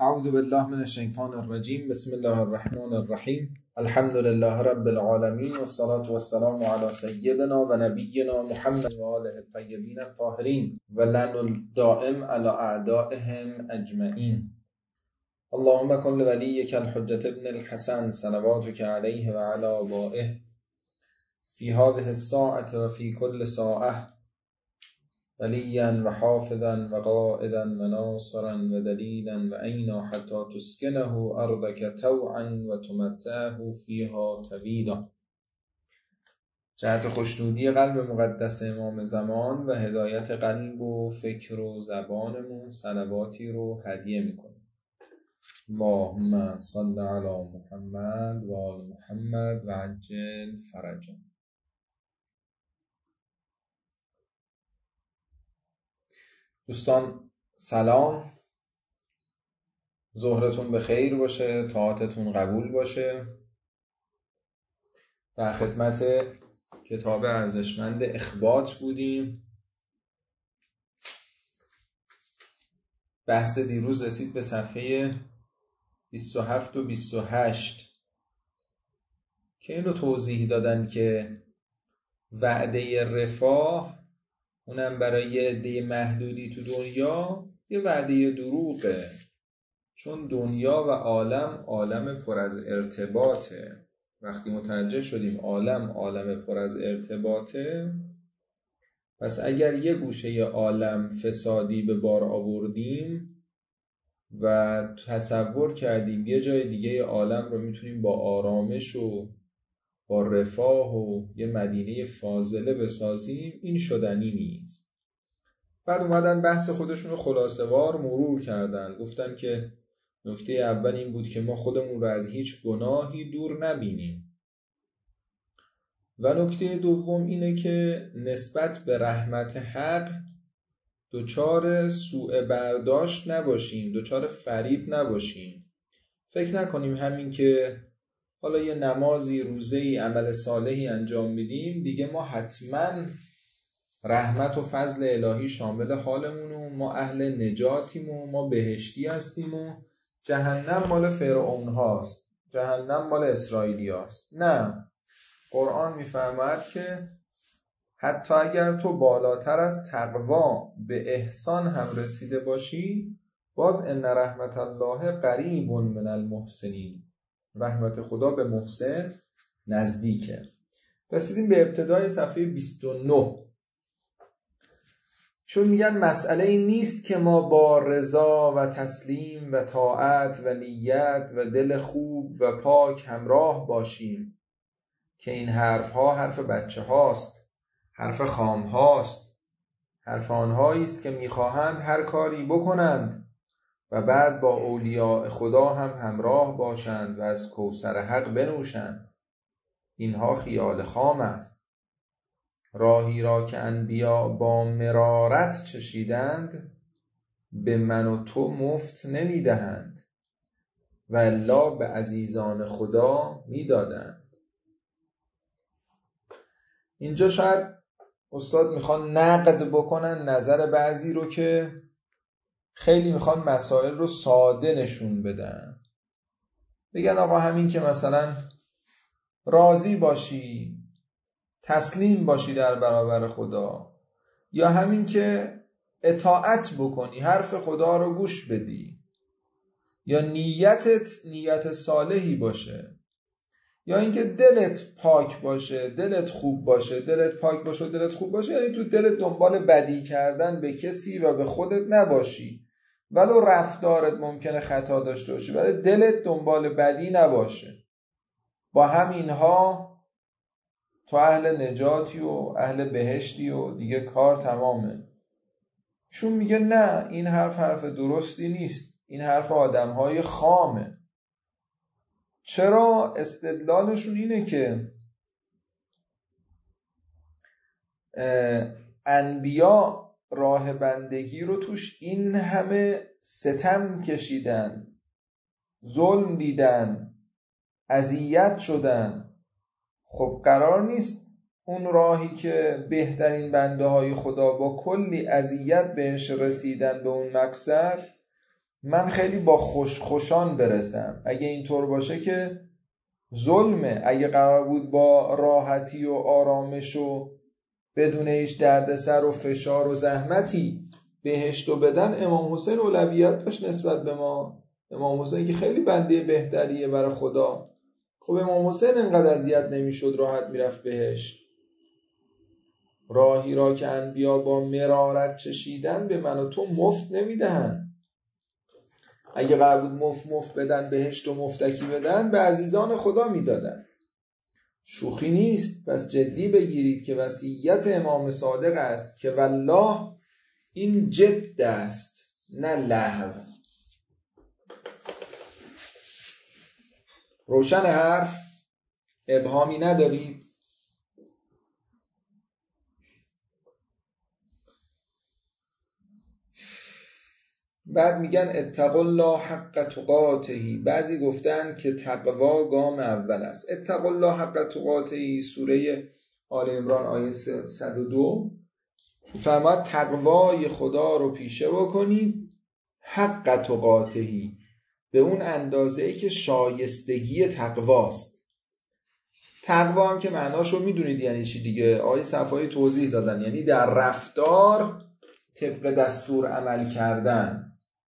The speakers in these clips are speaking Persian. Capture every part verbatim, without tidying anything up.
اعوذ بالله من الشیطان الرجیم. بسم الله الرحمن الرحیم. الحمد لله رب العالمین والصلاة والسلام علی سیدنا و نبینا محمد و آله الطیبین الطاهرین و لعن الدائم علی اعدائهم اجمعین. اللهم کن لولیک الحجة ابن الحسن صلواتک علیه و علی آبائه فی هذه الساعة و فی کل ساعة وليا وحافظا وقائدا وناصرا ودليلا وعينا حتى تسكنه أرضك طوعا وتمتعه فيها طويلا. جهت خوشنودی قلب مقدس امام زمان و هدایت قلب و فکر و زبانمون صلواتی رو هدیه میکنیم. اللهم صل علی محمد و آل محمد و عجل فرجا. دوستان سلام، ظهرتون به خیر باشه، طاعتتون قبول باشه. در خدمت کتاب ارزشمند اخبات بودیم. بحث دیروز رسید به صفحه بیست و هفت و بیست و هشت که این رو توضیح دادن که وعده رفاه اونم برای یه عده محدودی تو دنیا یه وعده دروغه، چون دنیا و عالم عالم پر از ارتباطه. وقتی متوجه شدیم عالم عالم پر از ارتباطه، پس اگر یه گوشه عالم فسادی به بار آوردیم و تصور کردیم یه جای دیگه عالم رو میتونیم با آرامش و با رفاه و یه مدینه فاضله بسازیم، این شدنی نیست. بعد اومدن بحث خودشون رو خلاصه وار مرور کردن. گفتن که نکته اول این بود که ما خودمون رو از هیچ گناهی دور نبینیم و نکته دوم اینه که نسبت به رحمت حق دچار سوء برداشت نباشیم، دچار فریب نباشیم. فکر نکنیم همین که حالا یه نمازی، روزه‌ای، عمل صالحی انجام میدیم دیگه ما حتما رحمت و فضل الهی شامل حالمون و ما اهل نجاتیم و ما بهشتی هستیم و جهنم مال فرعون هاست، جهنم مال اسرائیلی هاست. نه، قرآن میفرماید که حتی اگر تو بالاتر از تقوا به احسان هم رسیده باشی، باز ان رحمت الله قریب من المحسنین، رحمت خدا به محسن نزدیکه. رسیدیم به ابتدای صفحه بیست و نه، چون میگن مسئله این نیست که ما با رضا و تسلیم و طاعت و نیت و دل خوب و پاک همراه باشیم، که این حرف ها حرف بچه هاست، حرف خام هاست، حرف آنهایی است که میخواهند هر کاری بکنند و بعد با اولیاء خدا هم همراه باشند و از کوثر حق بنوشند. اینها خیال خام است. راهی را که انبیا با مرارت چشیدند، به من و تو مفت نمیدهند و الا به عزیزان خدا میدادند. اینجا شاید استاد میخوان نقد بکنن نظر بعضی رو که خیلی میخوان مسائل رو ساده نشون بدن. بگن آقا همین که مثلا راضی باشی، تسلیم باشی در برابر خدا، یا همین که اطاعت بکنی، حرف خدا رو گوش بدی، یا نیتت نیت صالحی باشه، یا اینکه دلت پاک باشه، دلت خوب باشه، دلت پاک باشه و دلت خوب باشه، یعنی تو دلت دنبال بدی کردن به کسی و به خودت نباشی، ولو رفتارت ممکنه خطا داشته باشی ولی دلت دنبال بدی نباشه. با همینها تو اهل نجاتی و اهل بهشتی و دیگه کار تمامه. چون میگه نه، این حرف حرف درستی نیست، این حرف آدمهای خامه. چرا؟ استدلالشون اینه که انبیا راه بندگی رو توش این همه ستم کشیدن، ظلم دیدن، اذیت شدن. خب قرار نیست اون راهی که بهترین بنده های خدا با کلی اذیت بهش رسیدن به اون مقصد من خیلی با خوش خوشان برسم. اگه اینطور باشه که ظلمه. اگه قرار بود با راحتی و آرامش و بدون هیچ دردسر و فشار و زحمتی بهشتو بدن، امام حسین اولویت داشت نسبت به ما. امام حسین که خیلی بنده بهتریه برای خدا. خب امام حسین انقدر اذیت نمیشد، راحت میرفت بهشت. راهی را که انبیا با مرارت چشیدن به من و تو مفت نمیدهن. اگه قرار بود مفت مفت بدن بهشت و مفتکی بدن، به عزیزان خدا میدادن. شوخی نیست. پس جدی بگیرید که وصیت امام صادق است که والله این جد است نه لهو. روشن حرف؟ ابهامی ندارید؟ بعد میگن اتقوا الله حق تقاته. بعضی گفتن که تقوا گام اول است. اتقوا الله حق تقاته سوره آل عمران آیه صد و دو فرماد تقوای خدا رو پیشه بکنید حق تقاته، به اون اندازه‌ای که شایستگی تقواست. تقوا هم که معناشو میدونید یعنی چی دیگه. آیه صفایی توضیح دادن، یعنی در رفتار طبق دستور عمل کردن.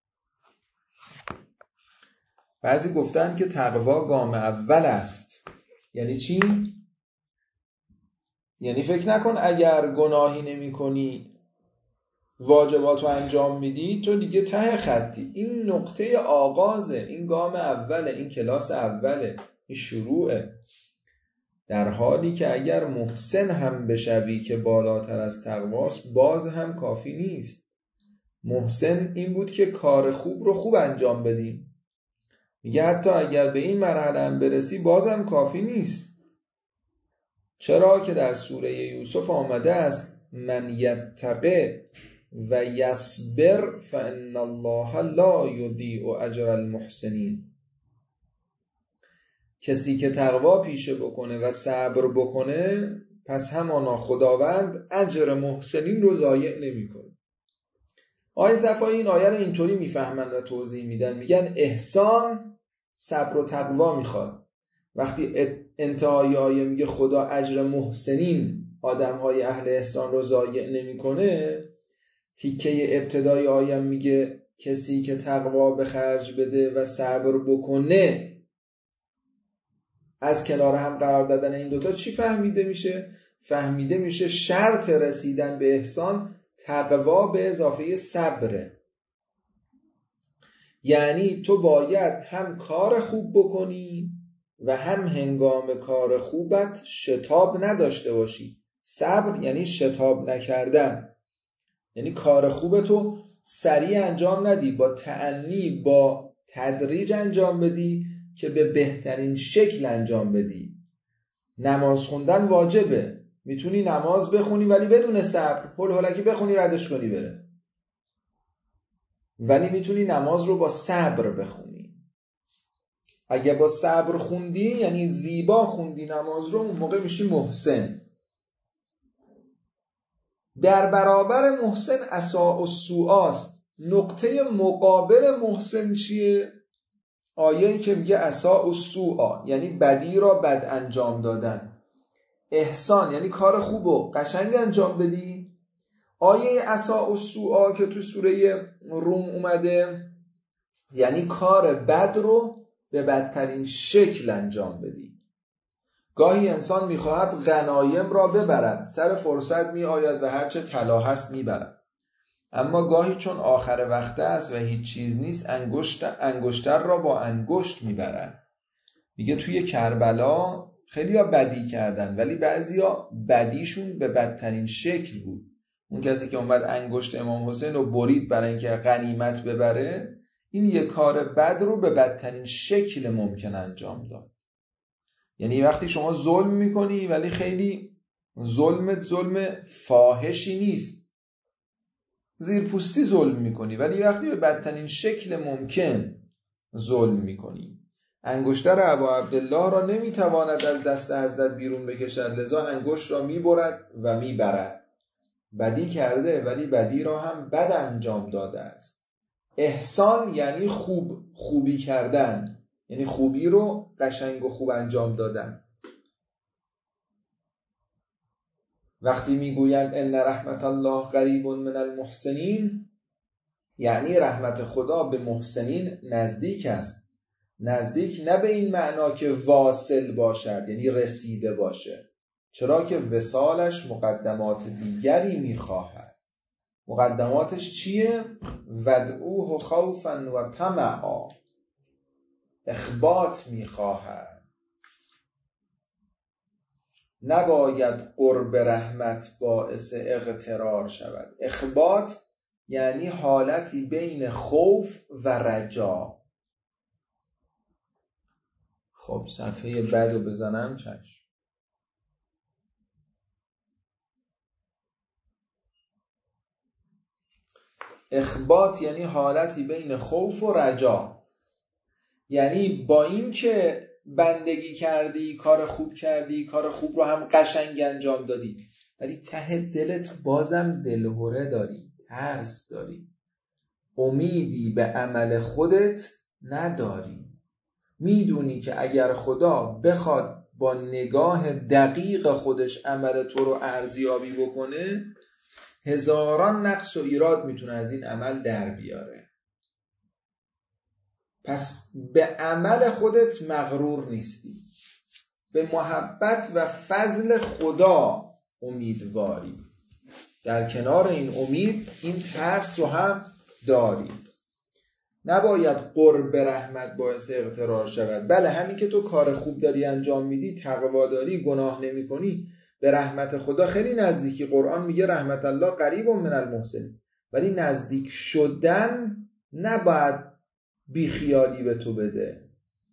بعضی گفتن که تقوا گام اول است. یعنی چی؟ یعنی فکر نکن اگر گناهی نمی کنی واجبات رو انجام میدی تو دیگه ته خطی. این نقطه آغازه، این گام اوله، این کلاس اوله، این شروعه. در حالی که اگر محسن هم بشوی که بالاتر از تقواست، باز هم کافی نیست. محسن این بود که کار خوب رو خوب انجام بدیم. میگه حتی اگر به این مرحله هم برسی بازم کافی نیست. چرا که در سوره یوسف آمده است من یتقه و یصبر فان الله لا یضیع اجر المحسنین. کسی که تقوا پیشه بکنه و صبر بکنه پس همانا خداوند اجر محسنین رو ضایع نمیکنه. آیه صفایی این آیه رو اینطوری میفهمن و توضیح میدن، میگن احسان صبر و تقوا میخواد. وقتی انتهای آیه میگه خدا اجر محسنین، آدمهای اهل احسان رو ضایع نمیکنه، تیکه ابتدای آیه میگه کسی که تقوا به خرج بده و صبر بکنه. از کنار هم قرار دادن این دوتا چی فهمیده میشه؟ فهمیده میشه شرط رسیدن به احسان تقوا به اضافه صبره. یعنی تو باید هم کار خوب بکنی و هم هنگام کار خوبت شتاب نداشته باشی. صبر یعنی شتاب نکردن، یعنی کار خوبتو سریع انجام ندی، با تأنی با تدریج انجام بدی که به بهترین شکل انجام بدی. نماز خوندن واجبه، میتونی نماز بخونی ولی بدون صبر، هول هولکی بخونی ردش کنی بره. ولی میتونی نماز رو با صبر بخونی. اگه با صبر خوندی یعنی زیبا خوندی نماز رو، اون موقع میشی محسن. در برابر محسن اساء السوءاست. نقطه مقابل محسن چیه؟ آیه‌ای که میگه اساء السوء یعنی بدی را بد انجام دادن. احسان یعنی کار خوب و قشنگ انجام بدی. آیه اساء السوء که تو سوره روم اومده یعنی کار بد رو به بدترین شکل انجام بدی. گاهی انسان میخواهد غنایم را ببرد، سر فرصت می آید و هرچه طلا هست میبرد. اما گاهی چون آخر وقت است و هیچ چیز نیست، انگشت انگشتر را با انگشت میبرد. میگه توی کربلا خیلی ها بدی کردن ولی بعضی ها بدیشون به بدترین شکل بود. اون کسی که اومد انگشت امام حسین رو برید برای اینکه غنیمت ببره، این یک کار بد رو به بدترین شکل ممکن انجام داد. یعنی وقتی شما ظلم میکنی ولی خیلی ظلمت ظلم فاحشی نیست، زیرپوستی ظلم میکنی، ولی وقتی به بدترین شکل ممکن ظلم میکنی. انگشتر ابا عبدالله را نمیتواند از دست حضرت بیرون بکشد، لذا انگشت را میبرد و میبرد. بدی کرده ولی بدی را هم بد انجام داده است. احسان یعنی خوب، خوبی کردن، یعنی خوبی رو قشنگ و خوب انجام دادن. وقتی میگویند ان رحمت الله قریب من المحسنین، یعنی رحمت خدا به محسنین نزدیک است. نزدیک نه به این معنا که واصل باشد، یعنی رسیده باشه، چرا که وصالش مقدمات دیگری میخواهد. مقدماتش چیه؟ ودعوه خوفا و طمعا، اخبات میخواهد. نباید قرب رحمت باعث اغترار شود. اخبات یعنی حالتی بین خوف و رجا. خب صفحه بعد رو بزنم چشم. اخبات یعنی حالتی بین خوف و رجا، یعنی با این که بندگی کردی، کار خوب کردی، کار خوب رو هم قشنگ انجام دادی، ولی ته دلت بازم دلهره داری، ترس داری، امیدی به عمل خودت نداری. میدونی که اگر خدا بخواد با نگاه دقیق خودش عمل تو رو ارزیابی بکنه، هزاران نقص و ایراد میتونه از این عمل در بیاره. پس به عمل خودت مغرور نیستی، به محبت و فضل خدا امیدواری. در کنار این امید این ترس رو هم داری. نباید قرب رحمت باعث اغترار شود. بله همین که تو کار خوب داری انجام میدی، تقوا داری، گناه نمی کنی، به رحمت خدا خیلی نزدیکی. قرآن میگه رحمت الله قریب من المحسنین، ولی نزدیک شدن نباید بیخیالی به تو بده.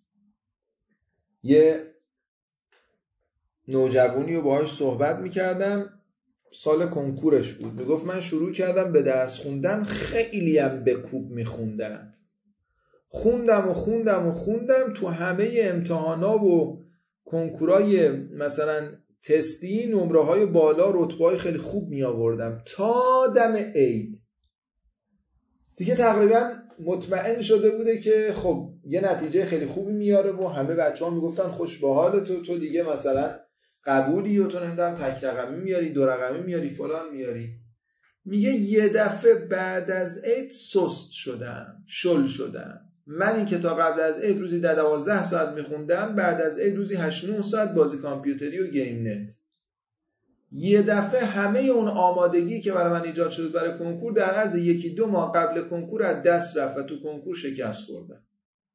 یه نوجوانی رو باهاش صحبت میکردم، سال کنکورش بود، میگفت من شروع کردم به درس خوندن، خیلی هم به کوب میخوندم، خوندم و خوندم و خوندم تو همه امتحانا و کنکورای مثلا تستی نمره های بالا، رتبه های خیلی خوب می آوردم تا دم عید. دیگه تقریبا مطمئن شده بوده که خب یه نتیجه خیلی خوبی میاره و همه بچه ها میگفتن خوش به حال تو، تو دیگه مثلا قبولی و تو نمیدونم تک رقمی میاری، دو رقمی میاری، فلان میاری. میگه یه دفعه بعد از عید سست شدم، شل شدم. من این که تا قبل از عید روزی در دوازده ساعت میخوندم، بعد از عید روزی هشت نه ساعت بازی کامپیوتری و گیم نت. یه دفعه همه اون آمادگی که برای من ایجاد شد برای کنکور در عرض یکی دو ماه قبل کنکور از دست رفت و تو کنکور شکست خوردم.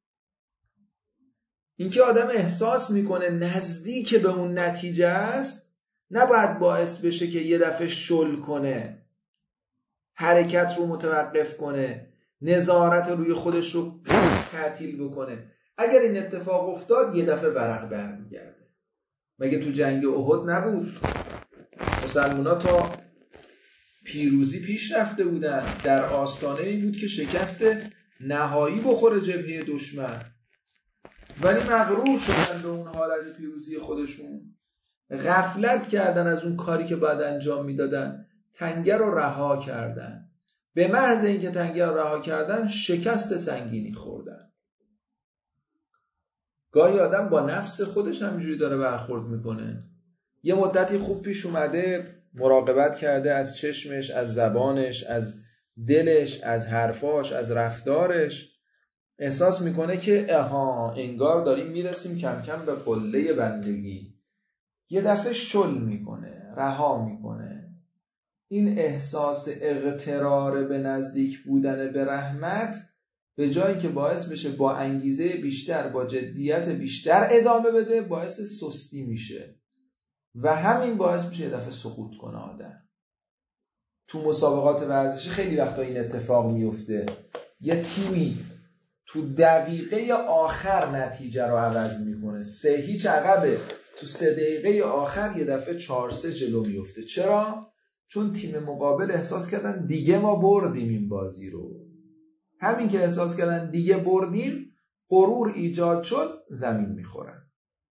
این که آدم احساس میکنه نزدیک به اون نتیجه است، نباید باعث بشه که یه دفعه شل کنه، حرکت رو متوقف کنه، نظارت روی خودش رو تعطیل بکنه. اگر این اتفاق افتاد یه دفعه ورق برمیگرده. مگه تو جنگ احد نبود مسلمونا تا پیروزی پیش رفته بودن، در آستانه این بود که شکست نهایی بخوره جبهه دشمن، ولی مغرور شدن به اون حالت پیروزی خودشون، غفلت کردن از اون کاری که باید انجام میدادن، تنگه رو رها کردن. به محض اینکه تنگه رو رها کردن شکست سنگینی خوردن. گاهی آدم با نفس خودش همینجوری داره برخورد میکنه. یه مدتی خوب پیش اومده، مراقبت کرده از چشمش، از زبانش، از دلش، از حرفاش، از رفتارش، احساس میکنه که اها انگار داریم میرسیم کم کم به قله بندگی. یه دفعه شل میکنه، رها میکنه. این احساس اغترار به نزدیک بودن به رحمت، به جایی که باعث بشه با انگیزه بیشتر، با جدیت بیشتر ادامه بده، باعث سستی میشه و همین باعث میشه یه دفعه سقوط کنه آدم. تو مسابقات ورزشی خیلی وقتا این اتفاق میفته، یه تیمی تو دقیقه آخر نتیجه رو عوض میکنه، سه هیچ عقبه، تو سه دقیقه آخر یه دفعه چهار سه جلو میفته. چرا؟ چون تیم مقابل احساس کردن دیگه ما بردیم این بازی رو. همین که احساس کردن دیگه بردیم، غرور ایجاد شد، زمین میخورن.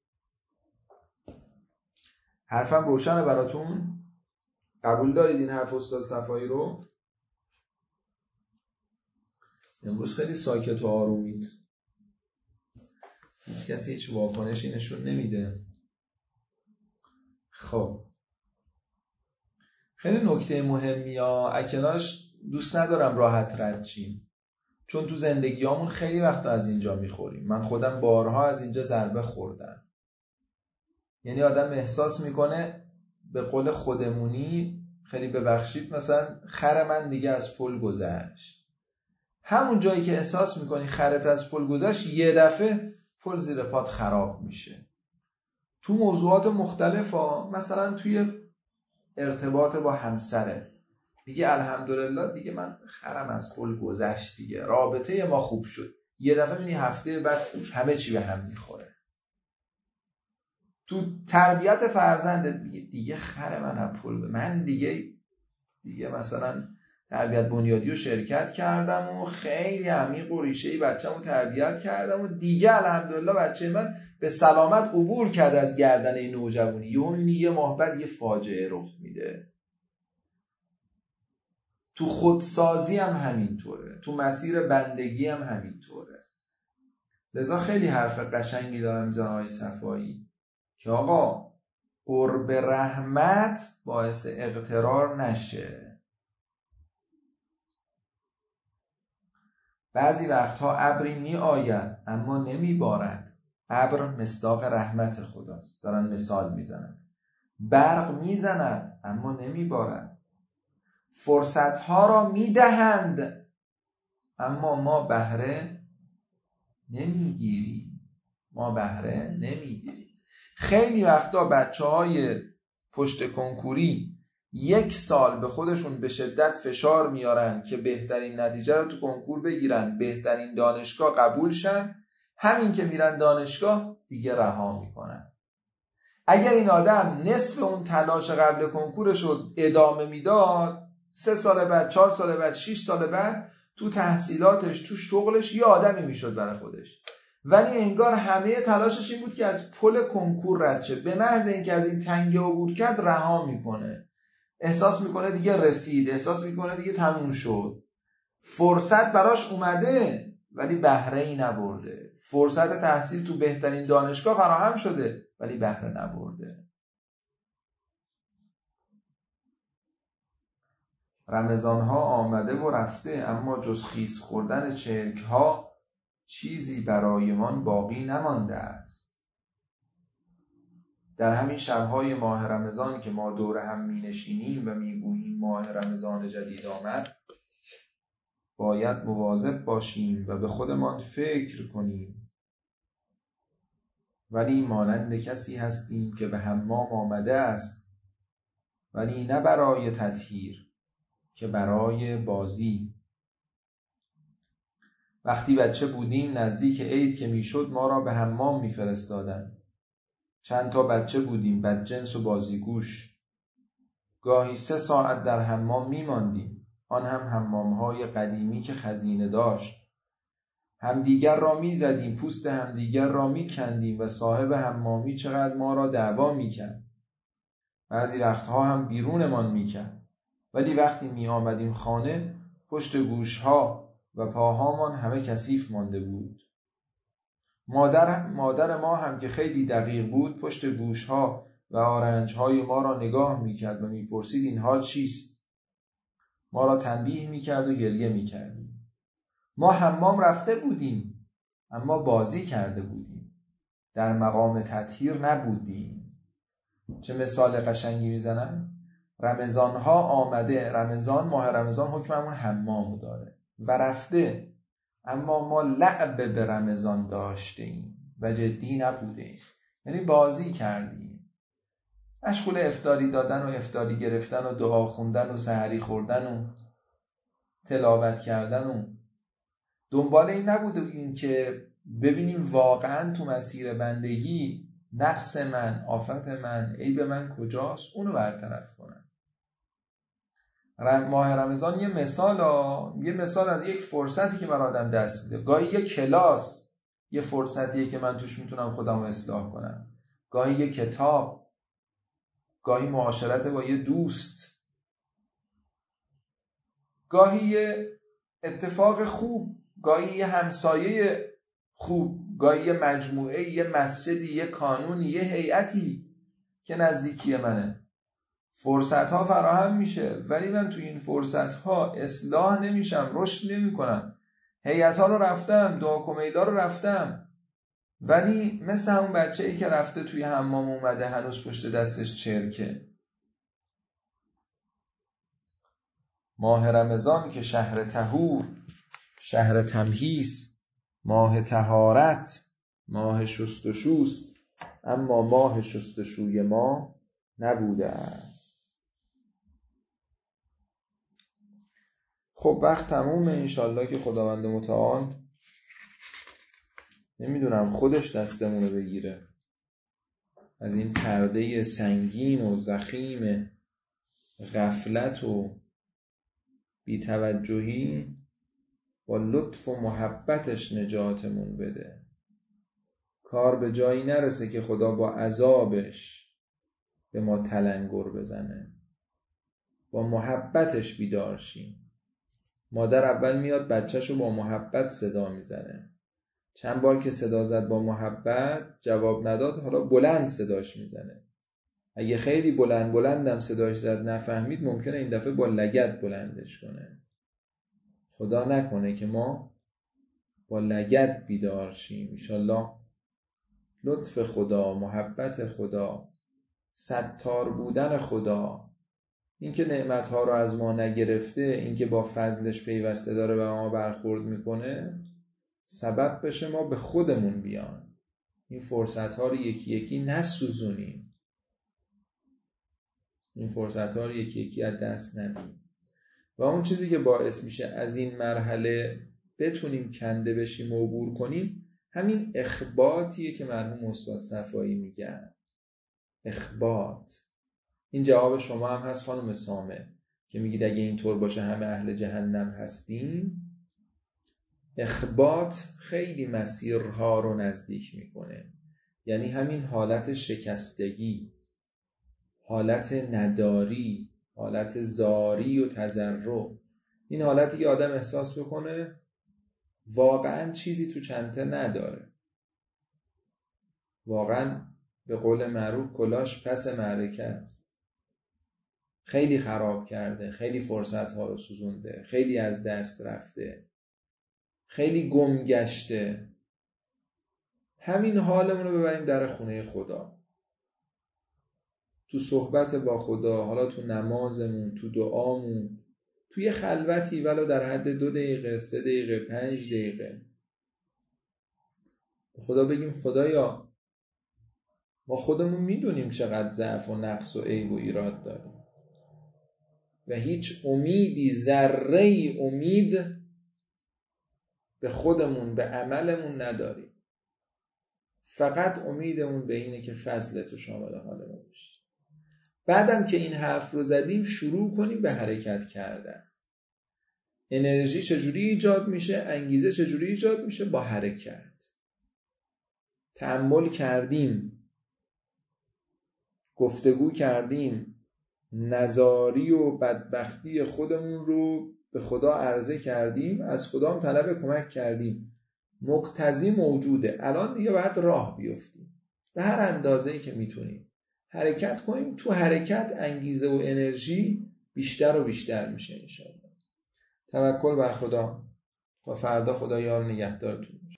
حرفم روشنه براتون؟ قبول دارید این حرف استاد صفایی رو؟ امروز خیلی ساکت و آرومید، هیچ کسی هیچ واکنشی نشون نمیده. خب خیلی نکته مهمی ها، اکنارش دوست ندارم راحت رد شیم، چون تو زندگیامون خیلی وقت از اینجا میخوریم. من خودم بارها از اینجا ضربه خوردم. یعنی آدم احساس میکنه به قول خودمونی، خیلی ببخشید، مثلا خر من دیگه از پل گذشت. همون جایی که احساس میکنی خرت از پل گذشت، یه دفعه پل زیر پات خراب میشه. تو موضوعات مختلف ها، مثلا توی ارتباط با همسرت میگه الحمدلله دیگه من خرم از پل گذشت دیگه، رابطه ما خوب شد. یه دفعه میبینی هفته بعد همه چی به هم میخوره. تو تربیت فرزندت میگه دیگه خر من از پل، من دیگه دیگه مثلا تربیت بنیادی رو شرکت کردم و خیلی عمیق و ریشه‌ای بچه‌مو تربیت کردم و دیگه الحمدلله بچه من به سلامت عبور کرد از گردن نوجوانی. یعنی یه ماه بعد یه فاجعه رخ میده. تو خودسازی هم همینطوره، تو مسیر بندگی هم همینطوره. لذا خیلی حرف قشنگی دارم میزنه آقای صفایی که آقا قرب رحمت باعث اغترار نشه. بعضی وقتها ابری می آید اما نمی بارد. ابر مصداق رحمت خداست. دارن مثال میزنن. برق میزند اما نمی بارد. فرصتها را می دهند اما ما بهره نمیگیریم. ما بهره نمیگیریم. خیلی وقتا بچه های پشت کنکوری یک سال به خودشون به شدت فشار میارن که بهترین نتیجه رو تو کنکور بگیرن، بهترین دانشگاه قبول شن. همین که میرن دانشگاه دیگه رها میکنن. اگر این آدم نصف اون تلاش قبل کنکورش رو ادامه میداد، سه سال بعد، چهار سال بعد، شش سال بعد تو تحصیلاتش، تو شغلش یه آدمی میشد برای خودش. ولی انگار همه تلاشش این بود که از پل کنکور رد شه. به محض اینکه از این تنگه عبور کرد رها میکنه. احساس میکنه دیگه رسید، احساس میکنه دیگه تموم شد. فرصت براش اومده ولی بهره ای نبرده. فرصت تحصیل تو بهترین دانشگاه فراهم شده ولی بهره نبرده. رمضان ها آمده و رفته، اما جز خیس خوردن چرک ها چیزی برایمان باقی نمانده است. در همین شبهای ماه رمضان که ما دور هم می نشینیم و می گوییم ماه رمضان جدید آمد، باید مواظب باشیم و به خودمان فکر کنیم. ولی مانند کسی هستیم که به حمام آمده است، ولی نه برای تطهیر که برای بازی. وقتی بچه بودیم نزدیک عید که میشد ما را به حمام میفرستادند. چند تا بچه بودیم، بدجنس و بازیگوش. گاهی سه ساعت در حمام میماندیم، آن هم حمام‌های قدیمی که خزینه داشت. همدیگر را میزدیم، پوست همدیگر را میکندیم و صاحب حمامی چقدر ما را دعوا میکرد. بعضی وقتها هم بیرونمان میکرد. ولی وقتی می آمدیم خانه، پشت گوشها و پاهامان همه کثیف مانده بود. مادر, مادر ما هم که خیلی دقیق بود، پشت گوشها و آرنجهای ما را نگاه میکرد و میپرسید اینها چیست؟ ما را تنبیه میکرد و گریه میکردیم. ما حمام رفته بودیم اما بازی کرده بودیم. در مقام تطهیر نبودیم. چه مثال قشنگی میزنن؟ رمضان ها آمده، رمضان، ماه رمضان حکم همون حمام داره و رفته، اما ما لعب به رمضان داشته ایم و جدی نبوده ایم. یعنی بازی کردیم، مشغول افطاری دادن و افطاری گرفتن و دعا خوندن و سحری خوردن و تلاوت کردن و دنبال این نبوده این که ببینیم واقعا تو مسیر بندگی نقص من، آفت من، عیب من کجاست، اونو برطرف کنم. ماه رمضان یه مثال ها، یه مثال از یک فرصتی که برای آدم دست میده. گاهی یه کلاس یه فرصتیه که من توش میتونم خودم رو اصلاح کنم. گاهی یه کتاب، گاهی معاشرت با یه دوست، گاهی یه اتفاق خوب گاهی یه همسایه خوب، گاهی یه مجموعه، یه مسجدی، یه کانونی، یه هیئتی که نزدیکی منه. فرصت ها فراهم میشه ولی من تو این فرصت ها اصلاح نمیشم، رشد نمی کنم. هیئت ها رو رفتم، دعا کمیلا رو رفتم، ولی مثل همون بچه ای که رفته توی حمام اومده هنوز پشت دستش چرکه. ماه رمضان که شهر طهور، شهر تمهیس، ماه طهارت، ماه شستشوست، اما ماه شستشوی ما نبوده است. خب وقت تمومه، انشالله که خداوند متعال نمیدونم خودش دستمون رو بگیره از این پرده سنگین و ضخیم غفلت و بی‌توجهی، با لطف و محبتش نجاتمون بده. کار به جایی نرسه که خدا با عذابش به ما تلنگر بزنه، با محبتش بیدار شیم. مادر اول میاد بچه‌شو با محبت صدا میزنه، چند بار که صدا زد با محبت جواب نداد، حالا بلند صداش میزنه. اگه خیلی بلند بلندم صداش زد نفهمید، ممکنه این دفعه با لگد بلندش کنه. خدا نکنه که ما با لگد بیدار شیم. انشالله لطف خدا، محبت خدا، ستار بودن خدا، اینکه نعمتها رو از ما نگرفته، اینکه با فضلش پیوسته داره و ما برخورد میکنه، سبب بشه ما به خودمون بیان، این فرصتها رو یکی یکی نسوزونیم، این فرصتها رو یکی یکی از دست ندیم. و اون چیزی که باعث میشه از این مرحله بتونیم کنده بشیم و عبور کنیم، همین اخباتیه که مرحوم استاد صفایی میگن. اخبات. این جواب شما هم هست خانم سامه که میگید اگه اینطور باشه همه اهل جهنم هستیم. اخبات خیلی مسیرها رو نزدیک میکنه، یعنی همین حالت شکستگی، حالت نداری، حالت زاری و تضرع، این حالتی که آدم احساس بکنه واقعا چیزی تو چنته نداره، واقعا به قول معروف کلاش پس معرکه است، خیلی خراب کرده، خیلی فرصتها رو سوزونده، خیلی از دست رفته، خیلی گم گشته. همین حالمون رو ببریم در خونه خدا، تو صحبت با خدا، حالا تو نمازمون، تو دعامون، توی خلوتی ولو در حد دو دقیقه، سه دقیقه، پنج دقیقه، خدا بگیم خدایا ما خودمون میدونیم چقدر ضعف و نقص و عیب و ایراد داریم و هیچ امیدی، ذره امید به خودمون، به عملمون نداریم، فقط امیدمون به اینه که فضل تو شامل حال ما بشه. بعدم که این حرف رو زدیم شروع کنیم به حرکت کردن. انرژی چجوری ایجاد میشه؟ انگیزه چجوری ایجاد میشه؟ با حرکت. تأمل کردیم، گفتگو کردیم، نزاری و بدبختی خودمون رو به خدا عرضه کردیم، از خدا هم طلب کمک کردیم، مقتضی موجوده، الان دیگه باید راه بیفتیم، به هر اندازه‌ای که میتونیم حرکت کنیم. تو حرکت انگیزه و انرژی بیشتر و بیشتر میشه انشاءالله. توکل بر خدا. تا فردا خدا یار نگهدارتون.